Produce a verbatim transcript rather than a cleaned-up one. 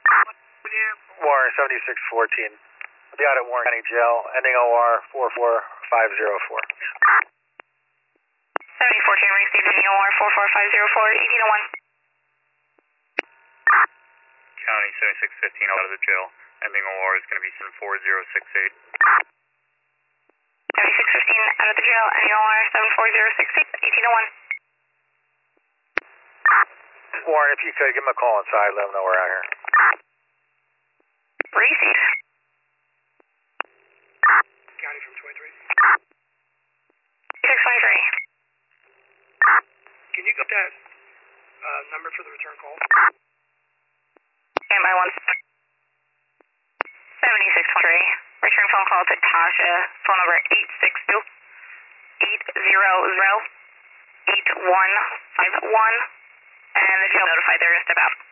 Warren seventy-six fourteen. Be out at Warren County Jail, ending O R four four five zero four. seventy fourteen received, ending O R four four five zero four, eighteen oh one. County seventy-six fifteen out of the jail, ending O R is going to be seven four zero six eight. seventy-six fifteen out of the jail, ending O R seven four zero six eight, eighteen oh one. Warren, if you could, give him a call inside, let him know we're out here. Received. County from twenty-three. six twenty-three. Can you get that uh, number for the return call? Stand by one. seventy-six twenty-three. Return phone call to Tasha. Phone number eight six two, eight zero zero, eight one five one. And the jail notified they're going to step out.